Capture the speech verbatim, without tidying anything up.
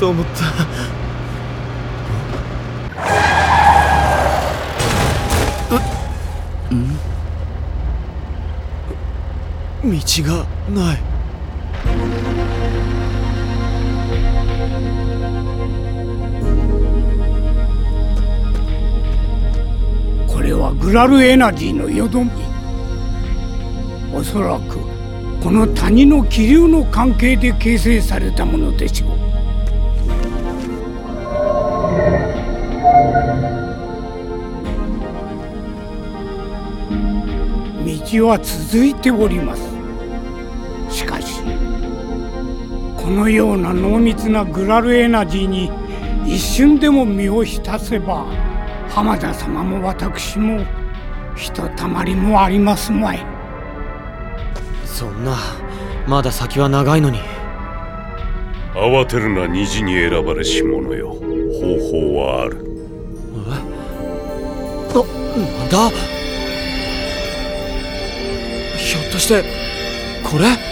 と思った。ん？道がない。 これはグラルエナジーのよどみ。おそらくこの谷の気流の関係で形成されたものでしょう。道は続いております。しかしこのような濃密なグラルエナジーに一瞬でも身を浸せば、浜田様も私もひとたまりもありますまい。 そんな、まだ先は長いのに。 慌てるな、虹に選ばれし者よ。方法はある。 え？な、なんだ？ひょっとしてこれ？